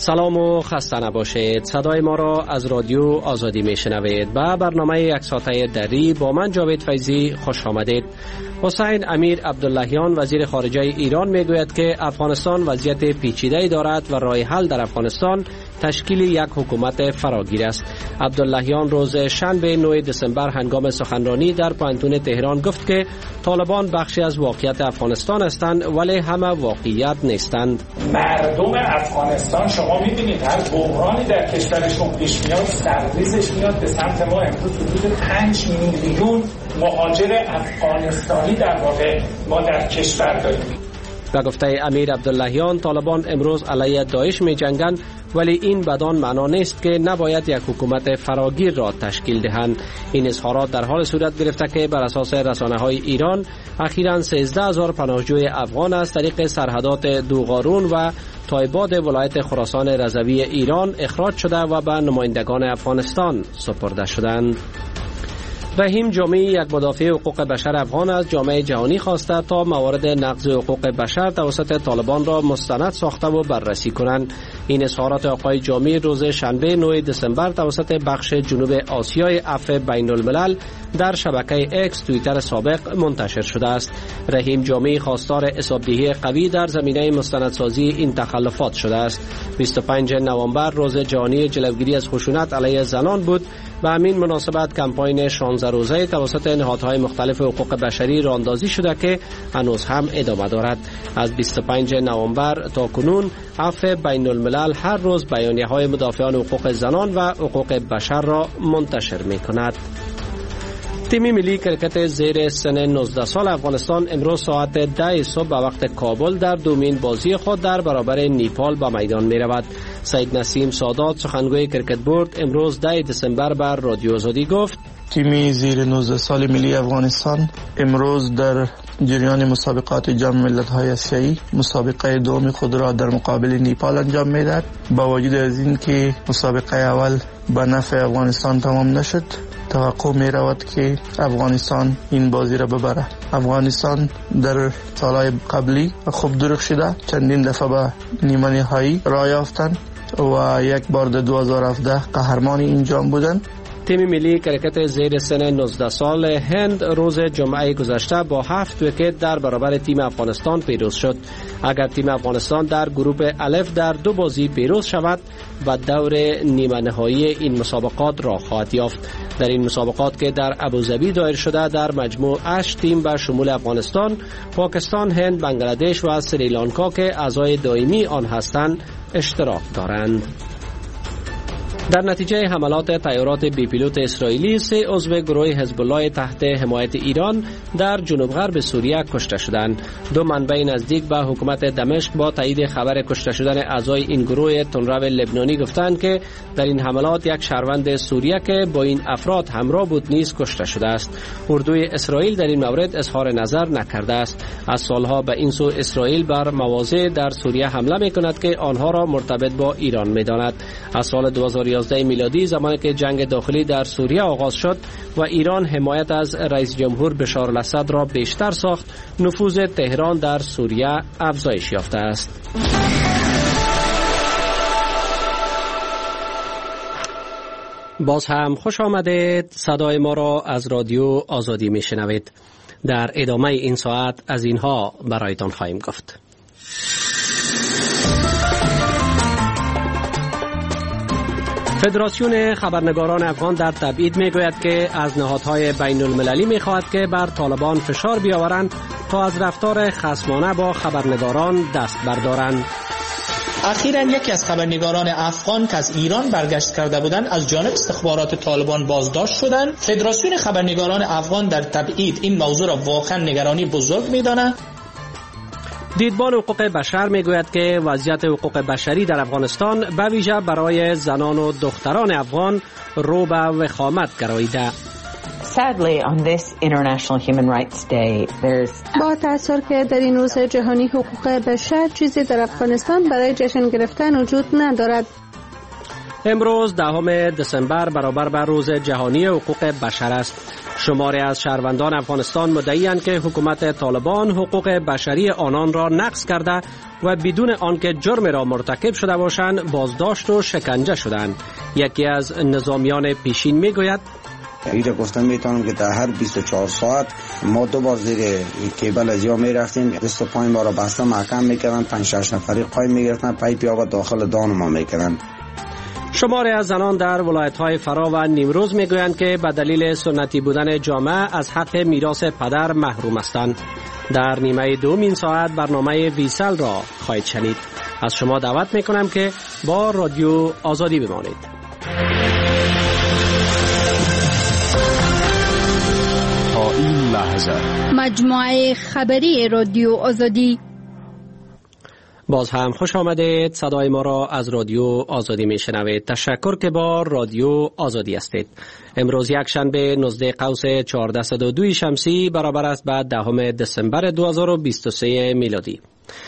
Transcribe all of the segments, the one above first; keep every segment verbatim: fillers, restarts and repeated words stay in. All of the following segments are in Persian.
سلام و خسته نباشید. صدای ما را از رادیو آزادی میشنوید. با برنامه یک ساعته دری با من جاوید فیضی خوش آمدید. حسین امیر عبداللهیان وزیر خارجه ایران میگوید که افغانستان وضعیت پیچیده‌ای دارد و راه حل در افغانستان تشکیل یک حکومت فراگیر است. عبداللهیان روز شنبه نه دسامبر هنگام سخنرانی در پوهنتون تهران گفت که طالبان بخشی از واقعیت افغانستان هستند ولی همه واقعیت نیستند. مردم افغانستان شما می‌بینید هر بحرانی در کشورشون پیش میاد سرریزش میاد به سمت ما. امروز حدود پنج میلیون مهاجر افغانستانی در واقع ما در کشور داریم. به گفته امیر عبداللهیان طالبان امروز علیه داعش می جنگند ولی این بدان معنا نیست که نباید یک حکومت فراگیر را تشکیل دهند. این اظهارات در حال صورت گرفته که بر اساس رسانه‌های ایران اخیراً سیزده هزار پناهجوی افغان از طریق سرحدات دوغارون و تایباد ولایت خراسان رضوی ایران اخراج شده و به نمایندگان افغانستان سپرده شدند. رحیم جامعی یک مدافع حقوق بشر افغان از جامعه جهانی خواسته تا موارد نقض حقوق بشر توسط طالبان را مستند ساخته و بررسی کنند. این اظهارات آقای جامعی روز شنبه نه دسامبر توسط بخش جنوب آسیای عفو بین الملل در شبکه اکس توییتر سابق منتشر شده است. رحیم جامعی خواستار حسابدهی قوی در زمینه مستندسازی این تخلفات شده است. بیست و پنجم نوامبر روز جهانی جلوگیری از خشونت علیه زنان بود. به همین مناسبت کمپاین شانزده روزه توسط نهادهای مختلف حقوق بشری راهاندازی شده که هنوز هم ادامه دارد. از بیست و پنجم نوامبر تا کنون عفو بین الملل هر روز بیانیه‌های مدافعان حقوق زنان و حقوق بشر را منتشر می‌کند. تیم ملی کرکت زیر سن نوزده سال افغانستان امروز ساعت ده صبح به وقت کابل در دومین بازی خود در برابر نیپال به میدان می رود. سید نسیم سادات سخنگوی کرکت بورد امروز ده دسامبر بر رادیو آزادی گفت تیم زیر نوزده سال ملی افغانستان امروز در جریان مسابقات جام ملت‌های آسیایی مسابقه دوم خود را در مقابل نیپال انجام می‌دهد. با وجود از این که مسابقه اول به نفع افغانستان تمام نشد، توقع می رود که افغانستان این بازی را ببره. افغانستان در سالهای قبلی خوب درخشیده، چندین دفعه به نیمه نهایی راه یافتند و یک بار در دو هزار و هفده قهرمان این جام بودند. تیم ملی کرکت زیر سن نوزده سال هند روز جمعه گذشته با هفت ویکت در برابر تیم افغانستان پیروز شد. اگر تیم افغانستان در گروه الف در دو بازی پیروز شود و دور نیمه نهایی این مسابقات را خواهد یافت. در این مسابقات که در ابوظبی دایر شده در مجموع هشت تیم به شمول افغانستان، پاکستان، هند، بنگلادش و سریلانکا که اعضای دائمی آن هستند اشتراک دارند. در نتیجه حملات طیارات بی پیلوت اسرائیلی سه عضو گروه حزب الله تحت حمایت ایران در جنوب غرب سوریه کشته شدند. دو منبع نزدیک به حکومت دمشق با تایید خبر کشته شدن اعضای این گروه تندرو لبنانی گفتند که در این حملات یک شهروند سوریه که با این افراد همراه بود نیز کشته شده است. اردوی اسرائیل در این مورد اظهار نظر نکرده است. از سالها به این سو اسرائیل بر مواضع در سوریه حمله می‌کند که آنها را مرتبط با ایران می‌داند. از سال دو هزار و یازده میلادی زمانی که جنگ داخلی در سوریه آغاز شد و ایران حمایت از رئیس جمهور بشار الاسد را بیشتر ساخت، نفوذ تهران در سوریه افزایش یافته است. باز هم خوش آمدید. صدای ما را از رادیو آزادی میشنوید. در ادامه این ساعت از اینها برایتان خواهیم گفت. فدراسیون خبرنگاران افغان در تبعید میگوید که از نهادهای بین المللی میخواهد که بر طالبان فشار بیاورند تا از رفتار خصمانه با خبرنگاران دست بردارند. اخیراً یکی از خبرنگاران افغان که از ایران برگشت کرده بودند از جانب استخبارات طالبان بازداشت شدند. فدراسیون خبرنگاران افغان در تبعید این موضوع را واقعاً نگرانی بزرگ می‌داند. دیدبان حقوق بشر میگوید که وضعیت حقوق بشری در افغانستان به ویژه برای زنان و دختران افغان رو به وخامت گراییده. Sadly, on this International Human Rights Day, there's با تأثیر که در این روز جهانی حقوق بشر چیزی در افغانستان برای جشن گرفتن وجود ندارد. امروز دهم دسامبر برابر بر روز جهانی حقوق بشر است. شماری از شهروندان افغانستان مدعی‌اند که حکومت طالبان حقوق بشری آنان را نقض کرده و بدون آنکه جرم را مرتکب شده باشند بازداشت و شکنجه شدند. یکی از نظامیان پیشین میگوید ایره گفتم میتونم که در هر بیست و چهار ساعت ما دو بار زیر کیبل از یا میرفتیم، دست و پای ما را بسته محکم میکردن، پنج شش نفری قایم میگرفتن، پای پیاگا داخل دان ما میکردن. شماری از زنان در ولایت‌های فرا و نیمروز میگویند که به دلیل سنتی بودن جامعه از حق میراث پدر محروم هستند. در نیمه دوم این ساعت برنامه ویسل را خواهید شنید. از شما دعوت میکنم که با رادیو آزادی بمانید. تا این لحظه مجموعه خبری رادیو آزادی. باز هم خوش آمدید. صدای ما را از رادیو آزادی میشنوید. تشکر که با رادیو آزادی هستید. امروز یک شنبه نوزده قوس چهارصد و دو شمسی برابر است با دهم دسامبر دو هزار و بیست و سه میلادی.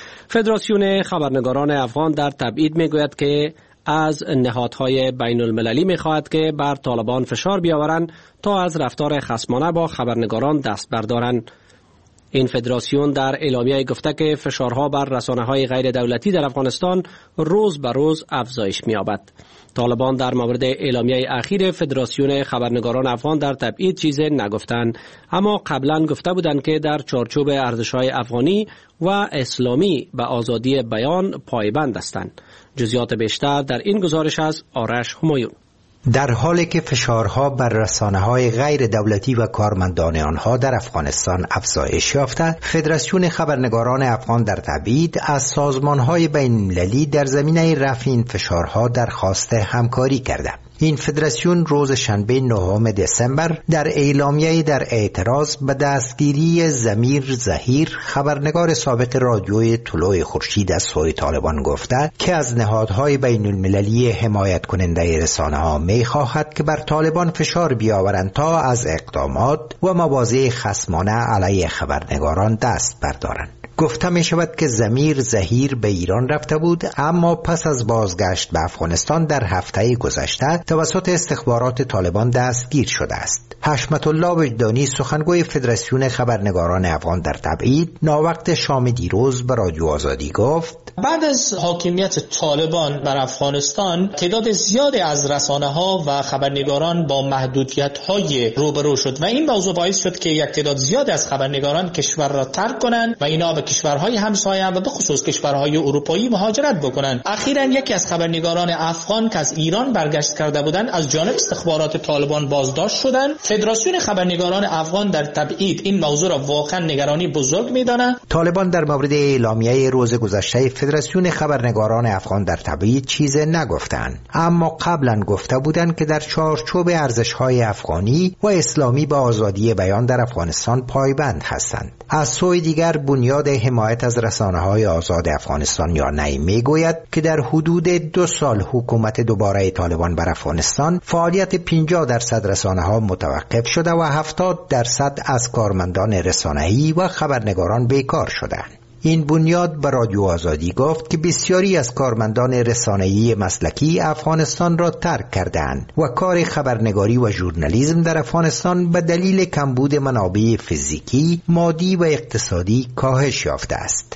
فدراسیون خبرنگاران افغان در تبعید میگوید که از نهادهای بین المللی میخواهد که بر طالبان فشار بیاورند تا از رفتار خصمانه با خبرنگاران دست بردارند. این فدراسیون در اعلامیه گفته که فشارها بر رسانه‌های غیر دولتی در افغانستان روز به روز افزایش می‌یابد. طالبان در مورد اعلامیه اخیر فدراسیون خبرنگاران افغان در تبعید چیزی نگفتند، اما قبلا گفته بودند که در چارچوب ارزش‌های افغانی و اسلامی به آزادی بیان پایبند هستند. جزئیات بیشتر در این گزارش از آرش همایون. در حالی که فشارها بر رسانه‌های غیر دولتی و کارمندان آنها در افغانستان افزایش یافته، فدراسیون خبرنگاران افغان در تبعید از سازمان‌های بین‌المللی در زمینه رفع این فشارها درخواست همکاری کرده. این فدراسیون روز شنبه نهم دسامبر در اعلامیه در اعتراض به دستگیری ضمیر ظهیر، خبرنگار سابق رادیوی طلوع خورشید از سوی طالبان گفته که از نهادهای بین المللی حمایت کننده رسانه ها می خواهد که بر طالبان فشار بیاورند تا از اقدامات و مواضع خصمانه علیه خبرنگاران دست بردارند. گفته می شود که ضمیر ظهیر به ایران رفته بود، اما پس از بازگشت به افغانستان در هفته گذشته توسط استخبارات طالبان دستگیر شده است. حشمت الله وجدانی، سخنگوی فدراسیون خبرنگاران افغان در تبعید، ناوقت شام دیروز به رادیو آزادی گفت بعد از حاکمیت طالبان بر افغانستان تعداد زیادی از رسانه‌ها و خبرنگاران با محدودیت‌های روبرو شد و این موضوع باعث شد که یک تعداد زیادی از خبرنگاران کشور را ترک کنند و اینا به کشورهای همسایه و به خصوص کشورهای اروپایی مهاجرت بکنند. اخیراً یکی از خبرنگاران افغان که از ایران برگشت کرده بودند از جانب استخبارات طالبان بازداشت شدند. فدراسیون خبرنگاران افغان در تبعید این موضوع را واقعاً نگرانی بزرگ می‌داند. طالبان در مورد اعلامیه روز گذشته فدراسیون خبرنگاران افغان در تبعید چیزی نگفتند، اما قبلا گفته بودند که در چارچوب ارزش‌های افغانی و اسلامی به آزادی بیان در افغانستان پایبند هستند. از سوی دیگر بنیاد حمایت از رسانه‌های آزاد افغانستان یا نی میگوید که در حدود دو سال حکومت دوباره طالبان بر افغانستان فعالیت پنجاه درصد رسانه‌ها متوقف شده و هفتاد درصد از کارمندان رسانه‌ای و خبرنگاران بیکار شدند. این بنیاد به رادیو آزادی گفت که بسیاری از کارمندان رسانه‌ای مسلکی افغانستان را ترک کردند و کار خبرنگاری و ژورنالیسم در افغانستان به دلیل کمبود منابع فیزیکی، مادی و اقتصادی کاهش یافته است.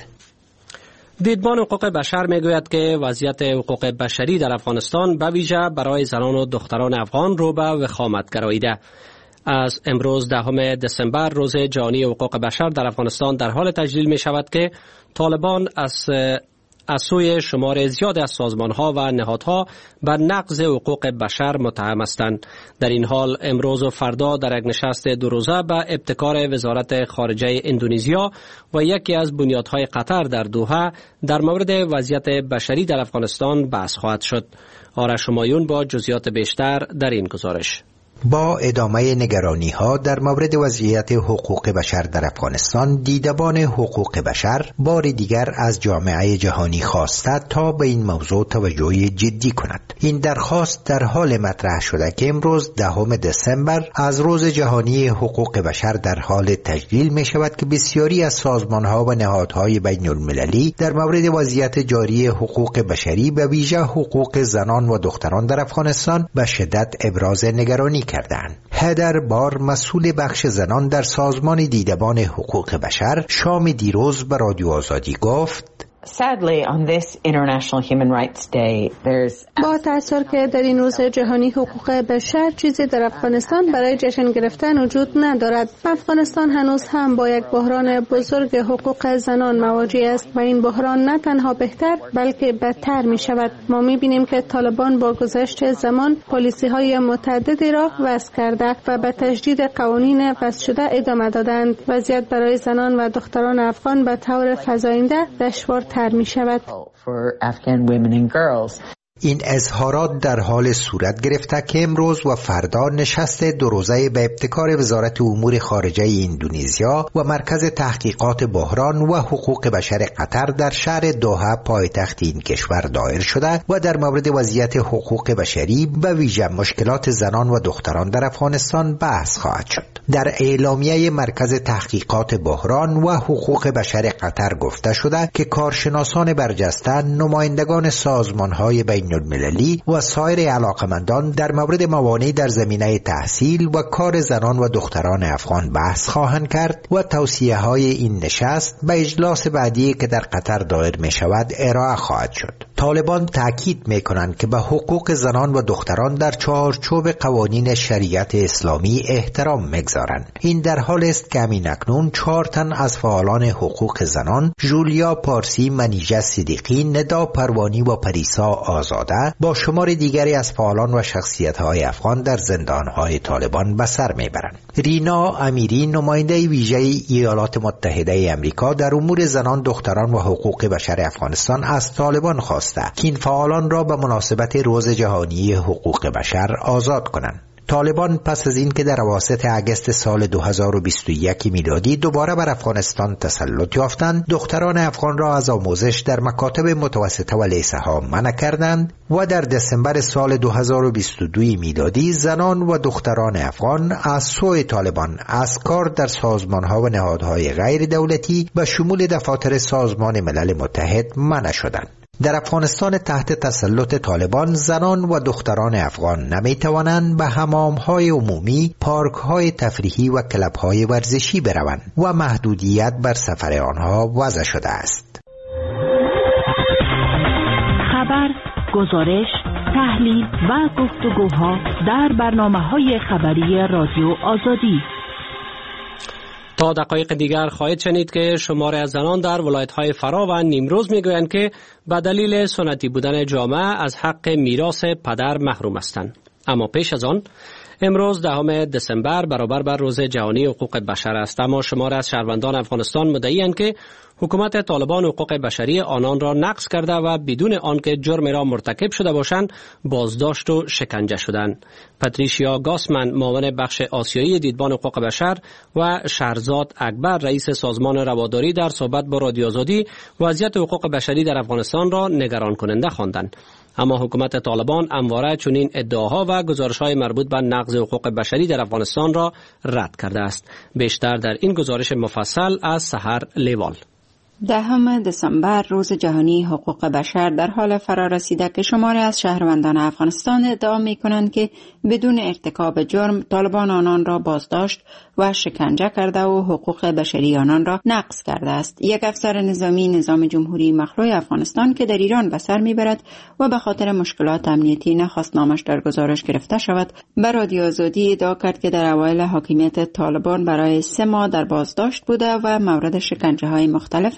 دیدبان حقوق بشر میگوید که وضعیت حقوق بشری در افغانستان به ویژه برای زنان و دختران افغان رو به وخامت گراییده. از امروز دهم دسامبر روز جهانی حقوق بشر در افغانستان در حال تجلیل می شود که طالبان از از سوی شمار زیاد از سازمان‌ها و نهادها بر نقض حقوق بشر متهم هستند. در این حال امروز و فردا در یک نشست دو روزه به ابتکار وزارت خارجه اندونزیا و یکی از بنیادهای قطر در دوحه در مورد وضعیت بشری در افغانستان بحث خواهد شد. آرش همایون با جزئیات بیشتر در این گزارش. با ادامه نگرانی ها در مورد وضعیت حقوق بشر در افغانستان، دیدبان حقوق بشر بار دیگر از جامعه جهانی خواسته تا به این موضوع توجه جدی کند. این درخواست در حال مطرح شده که امروز دهم دسامبر از روز جهانی حقوق بشر در حال تجلیل می شود که بسیاری از سازمان ها و نهادهای بین المللی در مورد وضعیت جاری حقوق بشری به ویژه حقوق زنان و دختران در افغانستان به شدت ابراز نگرانی کردند. هدر بار، مسئول بخش زنان در سازمان دیدبان حقوق بشر، شام دیروز به رادیو آزادی گفت: Sadly, on this International Human Rights Day, there's... با تأثیر که در این روز جهانی حقوق بشر چیزی در افغانستان برای جشن گرفتن وجود ندارد. افغانستان هنوز هم با یک بحران بزرگ حقوق زنان مواجه است و این بحران نه تنها بهتر بلکه بدتر می شود. ما می بینیم که طالبان با گذشت زمان پالیسی های متعددی را وضع کرده و به تجدید قوانین وضع شده ادامه دادند. وضعیت برای زنان و دختران افغان به طور فزاینده دشوارتر می شود. این اظهارات در حال صورت گرفته که امروز و فردا نشست دو روزه به ابتکار وزارت امور خارجه اندونزیا و مرکز تحقیقات بحران و حقوق بشر قطر در شهر دوحه پایتخت این کشور دایر شده و در مورد وضعیت حقوق بشری به ویژه مشکلات زنان و دختران در افغانستان بحث خواهد شد. در اعلامیه مرکز تحقیقات بحران و حقوق بشر قطر گفته شده که کارشناسان برجسته، نمایندگان سازمان‌های بین المللی و سایر علاقمندان در مورد موانع در زمینه تحصیل و کار زنان و دختران افغان بحث خواهند کرد و توصیه های این نشست به اجلاس بعدی که در قطر دایر می شود ارائه خواهد شد. طالبان تاکید می کنند که به حقوق زنان و دختران در چارچوب قوانین شریعت اسلامی احترام میگذارند. این در حال است که همین اکنون چهار تن از فعالان حقوق زنان، جولیا پارسی، منیژه صدیقی، ندا پروانی و پریسا آزاده با شمار دیگری از فعالان و شخصیت‌های افغان در زندان‌های طالبان به سر میبرند. رینا امیری، نماینده ویژه ایالات متحده آمریکا در امور زنان، دختران و حقوق بشر افغانستان از طالبان خواسته که این فعالان را به مناسبت روز جهانی حقوق بشر آزاد کنند. طالبان پس از این که در اواسط اگست سال دو هزار و بیست و یک میلادی دوباره بر افغانستان تسلط یافتند، دختران افغان را از آموزش در مکاتب متوسطه و لیسه ها منع کردند و در دسامبر سال دو هزار و بیست و دو میلادی زنان و دختران افغان از سوی طالبان از کار در سازمان ها و نهادهای غیر دولتی به شمول دفاتر سازمان ملل متحد منع شدند. در افغانستان تحت تسلط طالبان زنان و دختران افغان نمی توانند به حمام‌های عمومی، پارک‌های تفریحی و کلب‌های ورزشی بروند و محدودیت بر سفر آنها وضع شده است. خبر، گزارش، تحلیل و گفتگوها در برنامه‌های خبری رادیو آزادی. تا دقایق دیگر خواهید شنید که شماری از زنان در ولایت‌های فرا و نیمروز میگویند که به دلیل سنتی بودن جامعه از حق میراث پدر محروم هستند. اما پیش از آن امروز دهم دسامبر برابر بر روز جهانی حقوق بشر است، اما شماری از شهروندان افغانستان مدعی‌اند که حکومت طالبان حقوق بشری آنان را نقض کرده و بدون آنکه جرم را مرتکب شده باشند بازداشت و شکنجه شدند. پاتریشیا گاسمن، معاون بخش آسیایی دیدبان حقوق بشر، و شهرزاد اکبر، رئیس سازمان رواداری، در صحبت با رادیو آزادی وضعیت حقوق بشری در افغانستان را نگران کننده خواندند. اما حکومت طالبان همواره چنین ادعاها و گزارش‌های مربوط به نقض حقوق بشری در افغانستان را رد کرده است. بیشتر در این گزارش مفصل از سحر لیوال. دهم دسامبر روز جهانی حقوق بشر در حال فرا رسیده که شماری از شهروندان افغانستان ادعا می کنند که بدون ارتکاب جرم طالبان آنان را بازداشت و شکنجه کرده و حقوق بشری آنان را نقض کرده است. یک افسر نظامی نظام جمهوری مخلوع افغانستان که در ایران به سر میبرد و به خاطر مشکلات امنیتی نخواست نامش در گزارش گرفته شود، به رادیو آزادی ادعا کرد که در اوایل حاکمیت طالبان برای سه ماه در بازداشت بوده و مورد شکنجه های مختلف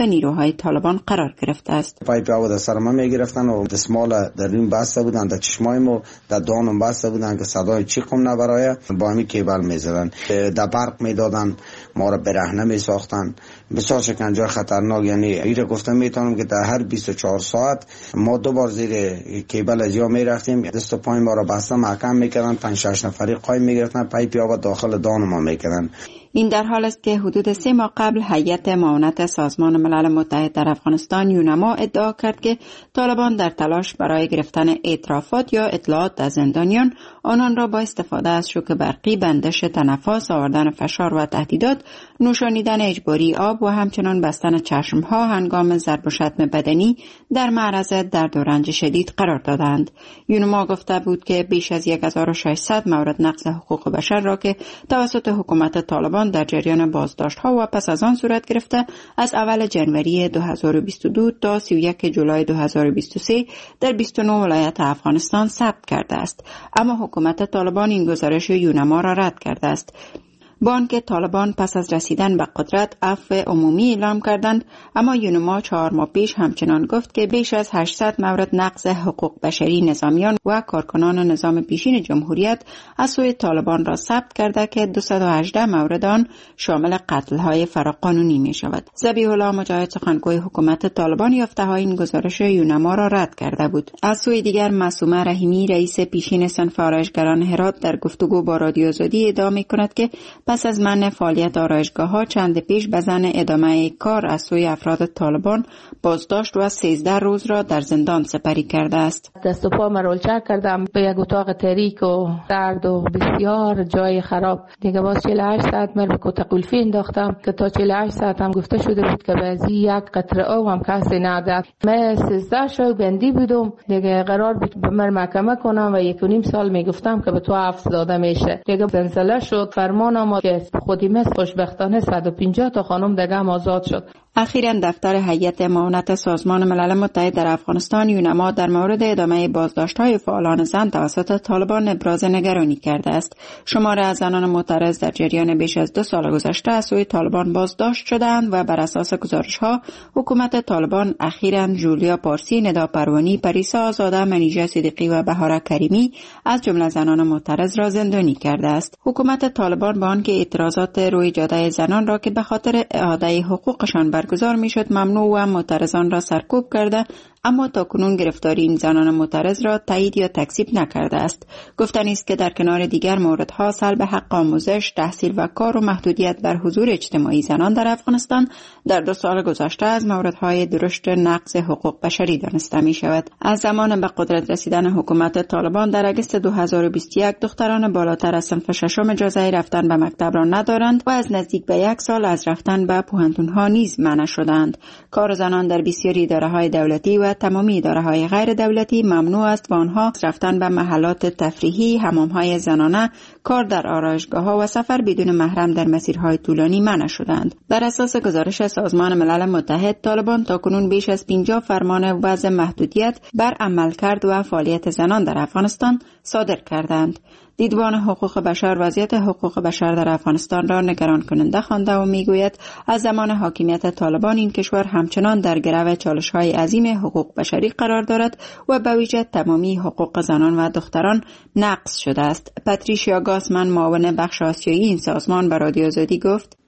نیروهای طالبان قرار گرفته است. پایپ آب در سر ما میگرفتن و دستمال در این بسته بودن، در چشمای ما در دانم بسته بودن که صدای چیقم نبرایه، با همین کیبل میزدن، در برق میدادن، ما را برهنه میساختن، بسیار شکنجه خطرناک. یعنی ایره گفتم میتونم که در هر بیست و چهار ساعت ما دو بار زیر کیبل از یا میرفتیم، دست و پای ما را بسته محکم میکردن، پنج شش نفری قایم میگرفتن، پایپ آب داخل دان ما میکردن. این در حال است که حدود سه ماه قبل هیئت معاونت سازمان ملل متحد در افغانستان یونما ادعا کرد که طالبان در تلاش برای گرفتن اعترافات یا اطلاعات از زندانیان آنان را با استفاده از شوک برقی، بندش تنفس، آوردن فشار و تهدیدات، نوشانیدن اجباری آب و همچنان بستن چشمها هنگام ضرب و شتم بدنی در معرض درد و رنج شدید قرار دادند. یونما گفته بود که بیش از هزار و ششصد مورد نقض حقوق بشر را که توسط حکومت طالبان در جریان بازداشت‌ها و پس از آن صورت گرفته از اول جنوری دو هزار و بیست و دو تا سی و یک جولای دو هزار و بیست و سه در بیست و نه ولایت افغانستان ثبت کرده است. اما حکومت طالبان این گزارش یونما را رد کرده است. با آنکه طالبان پس از رسیدن به قدرت عفو عمومی اعلام کردند، اما یونما چهار ماه پیش همچنان گفت که بیش از هشتصد مورد نقض حقوق بشری نظامیان و کارکنان نظام پیشین جمهوریت از سوی طالبان را ثبت کرده که دویست و هجده مورد آن شامل قتل‌های فراقانونی می شود. ذبیح الله مجاهد سخنگوی حکومت طالبان یافته‌های این گزارش یونما را رد کرده بود. از سوی دیگر معصومه رحیمی رئیس پیشین صنف آرایشگران هرات در گفتگو با رادیو آزادی ادعا می‌کند که پس از منع فعالیت آرایشگاه‌ها چند پیش به ضمن ادامه کار از سوی افراد طالبان بازداشت و سیزده روز را در زندان سپری کرده است. دست و پا مرولچک کردم به یک اتاق تاریک و سرد و بسیار جای خراب. دیگه باز چهل و هشت ساعت مر به کت قلفی انداختم که تا چهل و هشت ساعت هم گفته شده بود که بعضی یک قطره آب هم کسی نداد. من سیزده شو بندی بودم، دیگه قرار بود به من محکمه کنم و یک و نیم سال میگفتم که به تو عفو داده میشه. دیگه زلزله شد، فرمانم که خودی مثل خوشبختانه صد و پنجاه تا خانم دیگه هم آزاد شد. اخیراً دفتر هیئت معاونت سازمان ملل متحد در افغانستان یونما در مورد ادامه بازداشت‌های فعالان زن توسط طالبان ابراز نگرانی کرده است. شمار از زنان معترض در جریان بیش از دو سال گذشته از سوی طالبان بازداشت شدند و بر اساس گزارش‌ها حکومت طالبان اخیراً جولیا پارسی، ندا پروانی، پریسا آزاده، منیژه صدیقی و بهاره کریمی از جمله زنان معترض را زندانی کرده است. حکومت طالبان با آنکه اعتراضات روی جاده زنان را که به خاطر اعاده حقوقشان برگزار میشد ممنوع و معترضان را سرکوب کرده، اما تاکنون گرفتاری این زنان معترض را تایید یا تکذیب نکرده است. گفتنی است که در کنار دیگر موردها سلب حق آموزش، تحصیل و کار و محدودیت بر حضور اجتماعی زنان در افغانستان در دو سال گذشته از موردهای درشت نقض حقوق بشری دانسته می شود. از زمان به قدرت رسیدن حکومت طالبان در اگست دو هزار و بیست و یک دختران بالاتر از صنف ششم اجازه رفتن به مکتب را ندارند و از نزدیک به یک سال از رفتن به پوهنتون‌ها نیز منع شدند. کار زنان در بسیاری اداره‌های دولتی و تمامی اداره‌های غیر دولتی ممنوع است و آنها رفتن به محلات تفریحی، حمام‌های زنانه، کار در آرایشگاه‌ها و سفر بدون محرم در مسیرهای طولانی منع شدند. بر اساس گزارش سازمان ملل متحد، طالبان تاکنون بیش از پنجاه فرمان وضع محدودیت بر عملکرد و فعالیت زنان در افغانستان صادر کردند. دیدبان حقوق بشر وضعیت حقوق بشر در افغانستان را نگران کننده خوانده و میگوید از زمان حاکمیت طالبان این کشور همچنان در گرو چالش‌های عظیم حقوق بشری قرار دارد و به ویژه تمامی حقوق زنان و دختران نقض شده است. پاتریشیا گاسمن، معاون بخش آسیایی این سازمان، به رادیو آزادی گفت: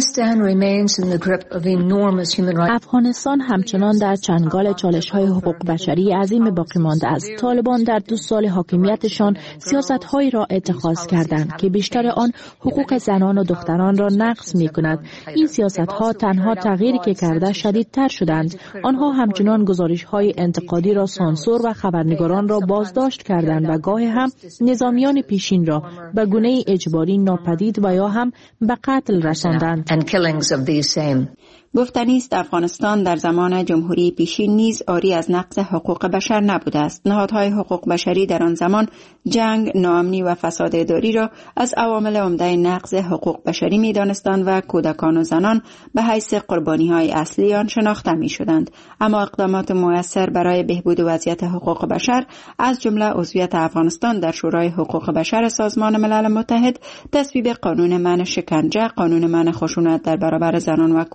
افغانستان همچنان در چنگال چالش‌های حقوق بشری عظیم باقی مانده است. طالبان در دو سال حاکمیتشان سیاست‌هایی را اتخاذ کردند که بیشتر آن حقوق زنان و دختران را نقض می‌کند. این سیاست‌ها تنها تغییری که کرده شدیدتر شدند. آنها همچنان گزارش‌های انتقادی را سانسور و خبرنگاران را بازداشت کردند و گاهی هم نظامیان پیشین را به گونه‌ای اجباری ناپدید و یا هم به قتل رساندند. گفتنی است افغانستان در زمان جمهوری پیشین نیز عاری از نقض حقوق بشر نبوده است. نهادهای حقوق بشری در آن زمان جنگ، ناامنی و فساد اداری را از عوامل عمده نقض حقوق بشری می‌دانستند و کودکان و زنان به حیث قربانی‌های اصلی آن شناخته می‌شدند. اما اقدامات مؤثر برای بهبود وضعیت حقوق بشر از جمله عضویت افغانستان در شورای حقوق بشر سازمان ملل متحد، تصویب قانون منع شکنجه، قانون منع خشونت در برابر زنان و کودکان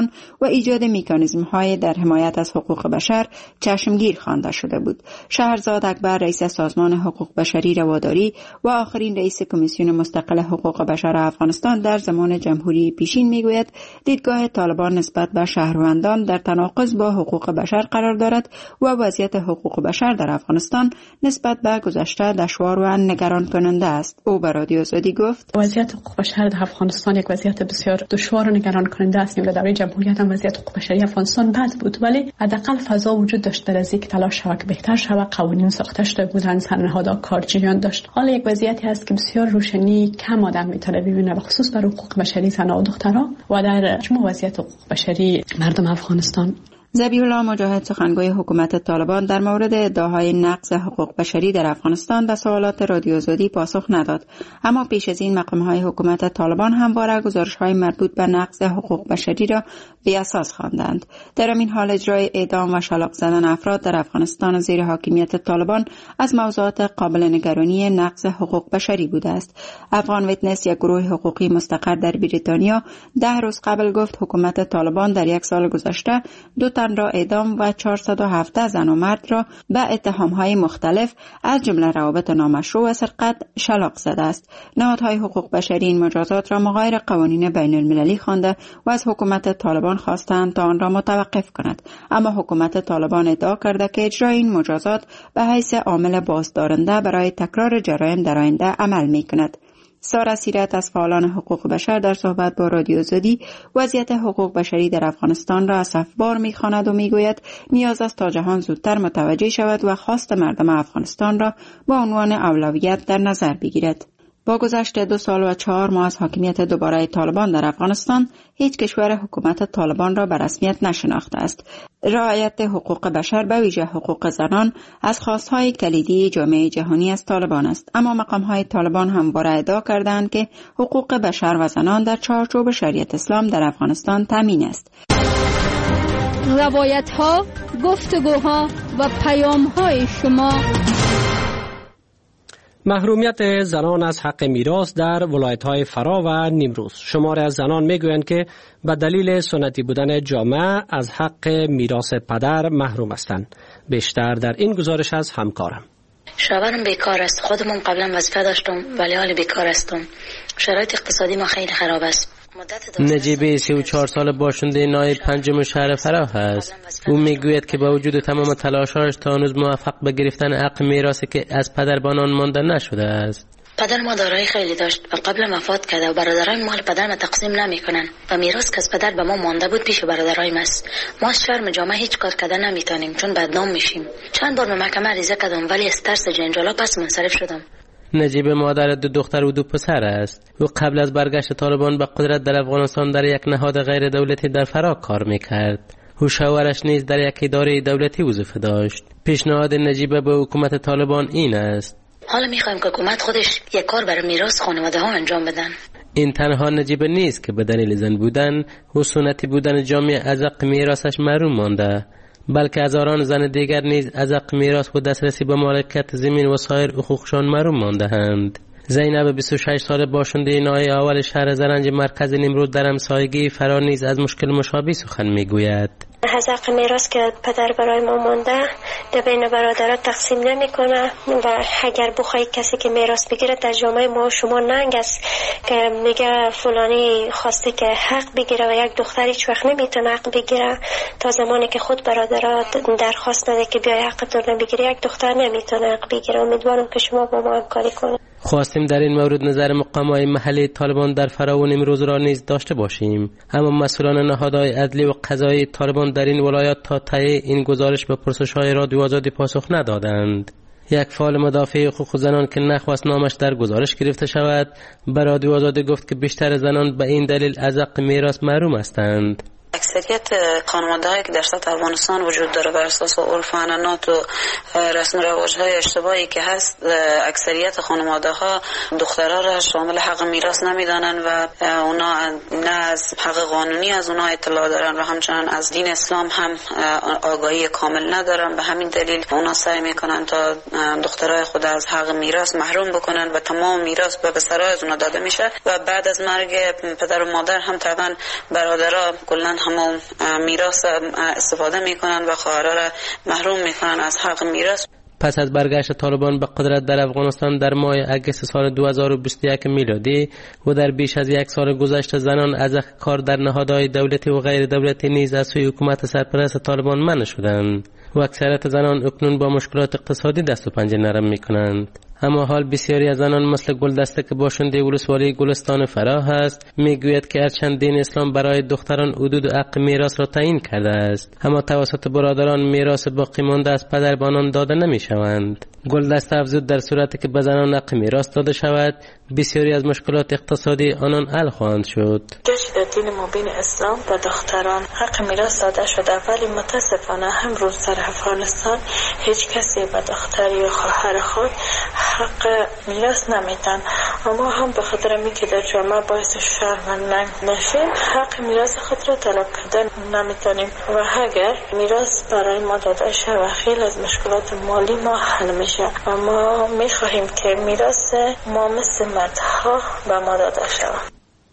طالبان و ایجاد مکانیزم‌های در حمایت از حقوق بشر چشمگیر خوانده شده بود. شهرزاد اکبر رئیس سازمان حقوق بشری رواداری و آخرین رئیس کمیسیون مستقل حقوق بشر افغانستان در زمان جمهوری پیشین میگوید دیدگاه طالبان نسبت به شهروندان در تناقض با حقوق بشر قرار دارد و وضعیت حقوق بشر در افغانستان نسبت به گذشته دشوار و نگران کننده است. او به رادیو آزادی گفت وضعیت حقوق بشر در افغانستان یک وضعیت بسیار دشوار و نگران کننده است. در دوره جمهوریت هم وضعیت حقوق بشری افغانستان بد بود، ولی حداقل فضا وجود داشت برای اینکه تلاش شود که بهتر شود. قوانین ساخته شده بودند، سرنهادها کارجویان داشت. حالا یک وضعیتی هست که بسیار روشنی کم آدم میتونه ببینه، به خصوص بر حقوق بشری زنان و دختران و در مجموع وضعیت حقوق بشری مردم افغانستان. ذبیح الله مجاهد سخنگوی حکومت طالبان در مورد ادعاهای نقض حقوق بشری در افغانستان به سوالات رادیو آزادی پاسخ نداد، اما پیش از این مقامهای حکومت طالبان همواره گزارش‌های مربوط به نقض حقوق بشری را بی اساس خواندند. در این حال اجرای اعدام و شلاق زدن افراد در افغانستان زیر حاکمیت طالبان از موضوعات قابل نگرانی نقض حقوق بشری بوده است. افغان ویتنس، یک گروه حقوقی مستقر در بریتانیا، ده روز قبل گفت حکومت طالبان در یک سال گذشته دو تن را اعدام و چهارصد و هفده زن و مرد را به اتهام‌های مختلف از جمله روابط نامشروع و سرقت شلاق زده است. نهادهای حقوق بشری این مجازات را مغایر قوانین بین المللی خوانده و از حکومت طالبان خواستند تا آن را متوقف کند، اما حکومت طالبان ادعا کرده که اجرای این مجازات به حیث عامل بازدارنده برای تکرار جرایم در آینده عمل می‌کند. سارا سیرت از فعالان حقوق بشر در صحبت با رادیو آزادی وضعیت حقوق بشری در افغانستان را اسفبار می‌خواند و میگوید نیاز است تا جهان زودتر متوجه شود و خواست مردم افغانستان را با عنوان اولویت در نظر بگیرد. با گذشت دو سال و چهار ماه از حاکمیت دوباره طالبان در افغانستان، هیچ کشور حکومت طالبان را به رسمیت نشناخته است. رعایت حقوق بشر به ویژه حقوق زنان از خواستهای کلیدی جامعه جهانی از طالبان است، اما مقامهای طالبان همواره ادعا کردند که حقوق بشر و زنان در چارچوب شریعت اسلام در افغانستان تامین است. روایت‌ها، گفتگوها و پیام‌های شما. محرومیت زنان از حق میراث در ولایت‌های فرا و نیمروز. شماری از زنان میگویند که به دلیل سنتی بودن جامعه از حق میراث پدر محروم هستند. بیشتر در این گزارش از همکارم. شوهرم بیکار است. خودمون قبلا وظیفه داشتم ولی حال بیکار هستم. شرایط اقتصادی ما خیلی خراب است. نجیب سی و چهار سال باشنده نایب پنجم شهر فرا است. او میگوید که با وجود تمام تلاش‌هایش تا هنوز موفق به گرفتن حق میراثی که از پدر به آن مانده نشده است. پدر ما دارایی خیلی داشت و قبل وفات کرده و برادرای مال پدر ما تقسیم نمیکنن و میراث که از پدر به ما مانده بود پیش برادرای است. ما از شرم جامعه هیچ کار کردن نمیتونیم چون بدنام میشیم. چند بار به محکمه عریضه کردم ولی از ترس جنجالا پس منصرف شدم. نجیب مادر دو دختر و دو پسر است. او قبل از برگشت طالبان به قدرت در افغانستان در یک نهاد غیر دولتی در فرا کار میکرد. او شوهرش نیز در یک اداره دولتی وظیفه داشت. پیشنهاد نجیب به حکومت طالبان این است: حالا میخوایم که حکومت خودش یک کار برای میراث خانواده ها انجام بدن. این تنها نجیب نیست که به دلیل زن بودن و سنتی بودن جامعه از حق میراثش محروم مانده، بلکه هزاران زن دیگر نیز از حق میراث و دسترسی به مالکیت زمین و سایر حقوقشان محروم مانده‌اند. زینب بیست و شش ساله باشنده نای اول شهر زرنج مرکز نیمروز در همسایگی فرا نیز از مشکل مشابه سخن میگوید. از حق میراث که پدر برای ما مانده در بین برادرات تقسیم نمیکنه و اگر بخوای کسی که میراث بگیره در جامعه ما شما ننگ است که میگه فلانی خواسته که حق بگیره و یک دختر هیچ وقت نمیتونه حق بگیره تا زمانی که خود برادرات درخواست نده که بیای حقتون رو بگیره یک دختر نمیتونه حق بگیره. امیدوارم که شما با ما همکاری کنید. خواستیم در این مورد نظر مقامات محلی طالبان در فرا و نیمروز را نیز داشته باشیم، اما مسئولان نهادهای عدلی و قضایی طالبان در این ولایات تا ته این گزارش به پرسش‌های رادیو آزادی پاسخ ندادند. یک فعال مدافع حقوق زنان که نخواست نامش در گزارش گرفته شود، به رادیو آزادی گفت که بیشتر زنان به این دلیل از حق میراث محروم هستند. اکثریت خانواده‌هایی که در سطح افغانستان وجود داره بر اساس عرف و عنعنات و رسم و رواج‌های اشتباهی که هست، اکثریت خانواده‌ها دخترها را شامل حق میراث نمیدانند و اونا نه از حق قانونی از اونا اطلاع دارن و همچنان از دین اسلام هم آگاهی کامل ندارن. به همین دلیل اونا سعی میکنن تا دخترای خود از حق میراث محروم بکنن و تمام میراث به پسرای اونا داده میشه و بعد از مرگ پدر و مادر هم طبعا برادرها کلا همه تمام میراث استفاده میکنن و خواهرها را محروم میکنن از حق میراث. پس از برگشت طالبان به قدرت در افغانستان در ماه اگست سال دو هزار و بیست و یک میلادی و در بیش از یک سال گذشته زنان از کار در نهادهای دولتی و غیر دولتی نیز از سوی حکومت سرپرست طالبان منع شدند و اکثریت زنان اکنون با مشکلات اقتصادی دست و پنجه نرم میکنند. اما حال بسیاری از زنان مثل گلدسته که باشنده ولسوالی گلستان فراه است میگوید که هرچند دین اسلام برای دختران حدود و حق میراث را تعیین کرده است، اما توسط برادران میراث باقی مانده از پدر به آنان داده نمیشوند. گلدسته افزود در صورتی که به زنان حق میراث داده شود بسیاری از مشکلات اقتصادی آنان حل خواهند شد. گرچه در دین مبین اسلام به دختران حق میراث داده شده ولی متاسفانه هم روز در افغانستان هیچ کسی به دختر یا خواهر خود حق میراث نمیدن. اما هم به خاطر می که در جامعه باعث شرمندگی نشیم حق میراث خود را طلب کردن نمیتونیم و اگر میراث برای ما داده شود خیلی از مشکلات مالی ما حل میشه. اما میخواهیم که میراث ما مثل مردها به ما داده شود.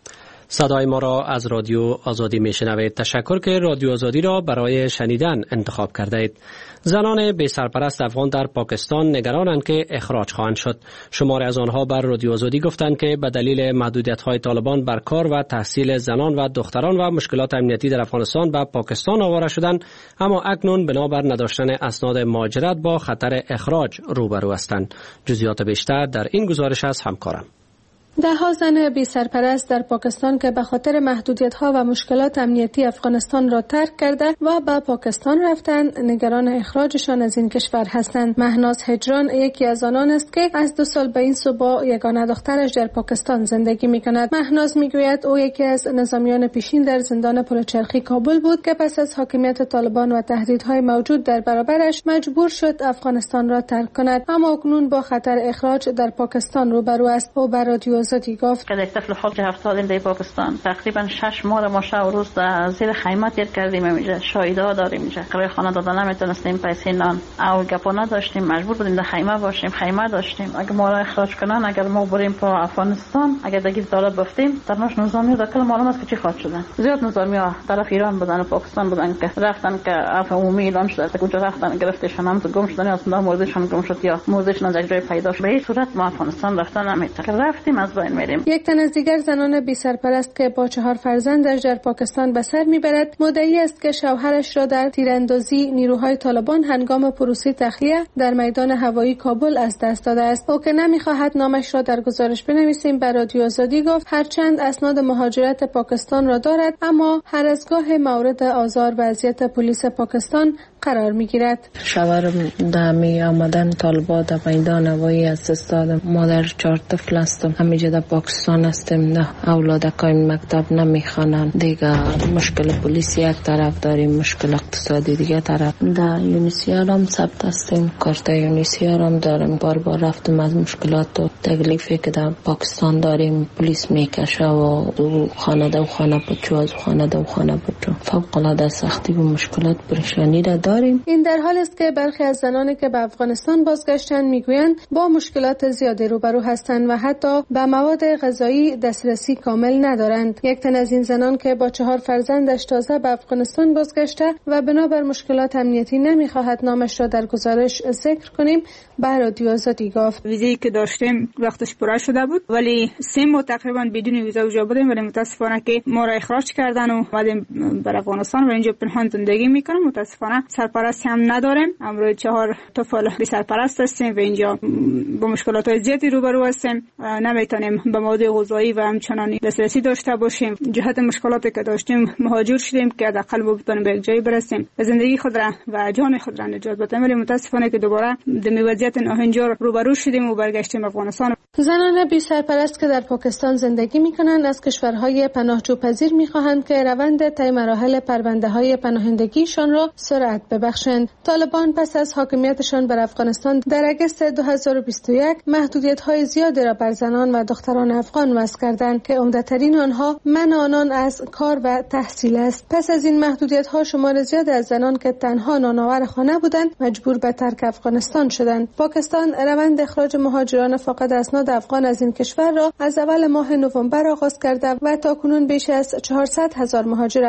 صدای ما را از رادیو آزادی میشنوید. تشکر که رادیو آزادی را برای شنیدن انتخاب کردید. زنان بی سرپرست افغان در پاکستان نگرانند که اخراج خواهند شد. شماری از آنها بر رادیو آزادی گفتند که به دلیل محدودیت‌های طالبان بر کار و تحصیل زنان و دختران و مشکلات امنیتی در افغانستان به پاکستان آواره شدند، اما اکنون بنابر نداشتن اسناد مهاجرت با خطر اخراج روبرو هستند. جزئیات بیشتر در این گزارش از همکارم. ده ها زن بی سرپرست در پاکستان که به خاطر محدودیت‌ها و مشکلات امنیتی افغانستان را ترک کرده و به پاکستان رفتند نگران اخراجشان از این کشور هستند. مهناز هجران یکی از آنان است که از دو سال به این سو با یگانه دخترش در پاکستان زندگی می‌کند. مهناز می‌گوید او یکی از نظامیان پیشین در زندان پلچرخی کابل بود که پس از حاکمیت طالبان و تهدیدهای موجود در برابرش مجبور شد افغانستان را ترک کند، اما اکنون با خطر اخراج در پاکستان روبرو است. او بر رادیو آزادی گفت که در طفل خود که هفت سالیم در پاکستان تقریبا شش ماه ما شب و روز در زیر خیمه تیر کردیم. اینجا شاهدها داریم، اینجا برای خانه دادن نمیتونستیم، پیسه نان او گپا نداشتیم، مجبور بودیم در خیمه باشیم. خیمه داشتیم اگه ما را اخراج کنن، اگر ما بریم تو افغانستان، اگر دیگه طالب بفتیم درناش نظامی داخل معلوم است که چی خواهد شدن. زیاد نظامی ها طرف ایران بودن و پاکستان بودن که رفتن که عفو عمومی اعلان شده که اونجا رفتن گرفتشون، هم تو گم شدن اصلا موردشون گم شد یا موردشون از یک جای پیدا شد. به هیچ صورت ما افغانستان رفتن نمیتونیم، رفتیم از بین میریم. یک تن از دیگر زنان بی سرپرست که با چهار فرزندش در پاکستان به سر میبرد مدعی است که شوهرش را در تیراندازی نیروهای طالبان هنگام پروسه تخلیه در میدان هوایی کابل از دست داده است. او که نمیخواهد نامش را در گزارش بنویسیم به رادیو آزادی گفت هرچند اسناد مهاجرت پاکستان را دارد، اما هر از گاه مورد آزار و اذیت پلیس پاکستان قرار میگیرد. شوهرم در می آمدن طالبان در میدان هوایی از دست دادم. مادر چهار طفل هستم، همینجا در پاکستان هستم. نه اولادکایم مکتب نمیخوانند دیگه. مشکل پلیس یک طرف داریم، مشکل اقتصادی دیگه طرف. در یونیسیار هم ثبت هستیم، کارت یونیسیار هم دارم. بار بار رفتم از مشکلات و تکلیفی که در پاکستان داریم پلیس میکشه و خانه و خانه پچو از خانه و خانه پچو فوق العاده سختی و مشکلات پریشانی را داریم. این در حال است که برخی از زنانی که به افغانستان بازگشتند میگویند با مشکلات زیادی روبرو هستند و حتی به مواد غذایی دسترسی کامل ندارند. یک تن از این زنان که با چهار فرزندش تازه به افغانستان بازگشته و بنابر مشکلات امنیتی نمیخواهد نامش را در گزارش ذکر کنیم به رادیو آزادی گفت ویزایی که داشتیم وقتش پوره شده بود، ولی سه ماه تقریبا بدون ویزا اونجا بودیم، ولی متاسفانه که ما را اخراج کردن و اومدیم بر افغانستان و اینجا پنهان زندگی میکنم. متاسفانه سرپرستی هم نداریم. امروز چهار طفل بی سرپرست هستیم و اینجا با مشکلات زیادی روبرو هستیم. نمیتونیم به مواد غذایی و همچنان دسترسی داشته باشیم. جهت مشکلاتی که داشتیم مهاجر شدیم که حداقل بتونیم به یک جایی برسیم، زندگی خود را و جان خود را نجات بدیم، ولی متاسفانه که دوباره به وضعیت ناهنجار روبرو شدیم و برگشتیم افغانستان. زنان بی سرپرست که در پاکستان زندگی می‌کنند از کشورهای پناهجو پذیر می‌خواهند که روند طی مراحل پرونده‌های پناهندگیشان را سرعت ببخشند. طالبان پس از حاکمیتشان بر افغانستان در اگست دو هزار و بیست و یک محدودیت‌های زیادی را بر زنان و دختران افغان وضع کردند که عمده‌ترین آنها منع آنان از کار و تحصیل است. پس از این محدودیت‌ها شمار زیادی از زنان که تنها نانآور خانه بودند مجبور به ترک افغانستان شدند. پاکستان روند اخراج مهاجران فاقد اسناد افغان از این کشور را از اول ماه نوامبر آغاز کرده و تاکنون بیش از چهارصد هزار مهاجر افغان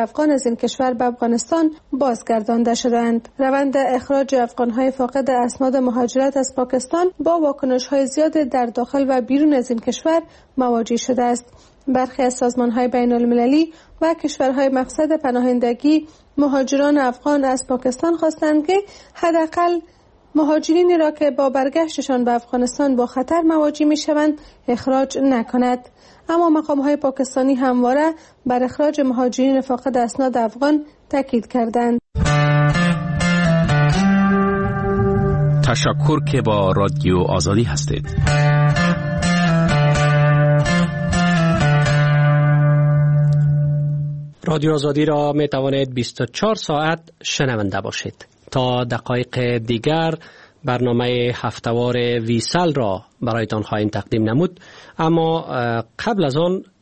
از این کشور به افغانستان بازگردانده شدند. روند اخراج افغانهای فاقد اسناد مهاجرت از پاکستان با واکنش‌های زیاد در داخل و بیرون از این کشور مواجه شده است. برخی از سازمان‌های بین‌المللی و کشورهای مقصد پناهندگی مهاجران افغان از پاکستان خواستند که حداقل مهاجرینی را که با برگشتشان به افغانستان با خطر مواجه می‌شوند اخراج نکند. اما مقام‌های پاکستانی همواره بر اخراج مهاجرین فاقد اسناد افغان تاکید کردند. تشکر که با رادیو آزادی هستید. رادیو آزادی را می توانید بیست و چهار ساعت شنونده باشید. تا دقایق دیگر برنامه هفتهوار ویسال را برایتان خواهیم تقدیم نمود، اما قبل از آن